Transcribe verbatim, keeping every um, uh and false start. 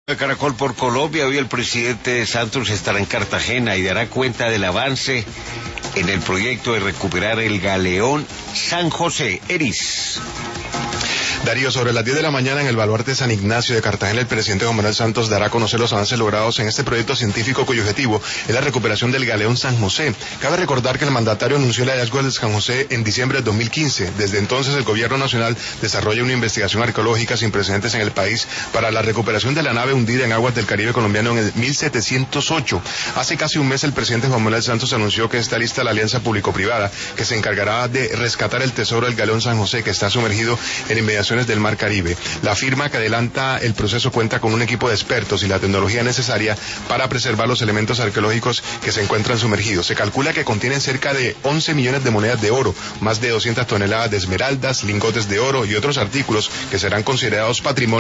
Caracol por Colombia. Hoy el presidente Santos estará en Cartagena y dará cuenta del avance en el proyecto de recuperar el galeón San José. Eris. Darío, sobre las diez de la mañana en el Baluarte San Ignacio de Cartagena, el presidente Juan Manuel Santos dará a conocer los avances logrados en este proyecto científico cuyo objetivo es la recuperación del galeón San José. Cabe recordar que el mandatario anunció el hallazgo del San José en diciembre de dos mil quince. Desde entonces el gobierno nacional desarrolla una investigación arqueológica sin precedentes en el país para la recuperación de la nave hundida en aguas del Caribe colombiano en el mil setecientos ocho. Hace casi un mes el presidente Juan Manuel Santos anunció que está lista la alianza público-privada que se encargará de rescatar el tesoro del galeón San José, que está sumergido en inmediaciones del Mar Caribe. La firma que adelanta el proceso cuenta con un equipo de expertos y la tecnología necesaria para preservar los elementos arqueológicos que se encuentran sumergidos. Se calcula que contienen cerca de once millones de monedas de oro, más de doscientas toneladas de esmeraldas, lingotes de oro y otros artículos que serán considerados patrimonio